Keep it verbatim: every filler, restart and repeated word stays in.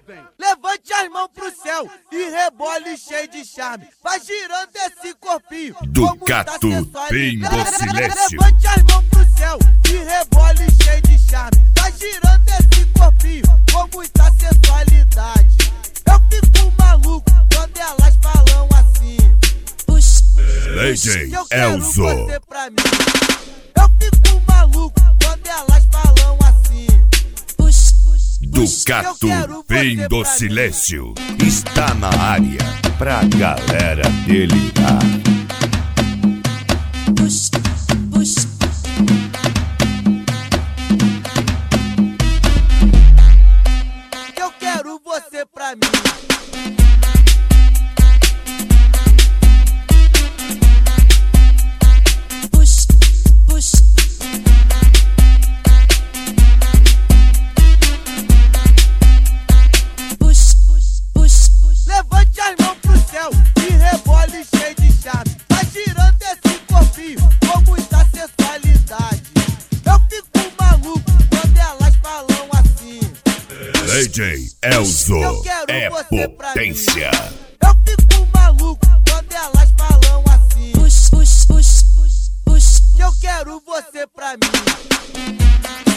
Levante as mãos pro céu e rebole cheio de charme. Vai girando esse corpinho. Ducato bem do silêncio. Levante as mãos pro céu e rebole cheio de charme. Vai girando esse corpinho com muita sensualidade. Eu fico maluco quando elas falam assim. D J Elzo. Eu fico maluco quando elas falam assim. Ducato bem do silêncio está na área pra galera delirar. Eu quero você pra mim. Levante as mãos pro céu e rebole cheio de charme. Vai girando esse corpinho com muita sensualidade. Eu fico maluco quando elas falam assim. D J Elzo é potência. Eu fico maluco quando elas falam assim. Que eu quero você pra mim.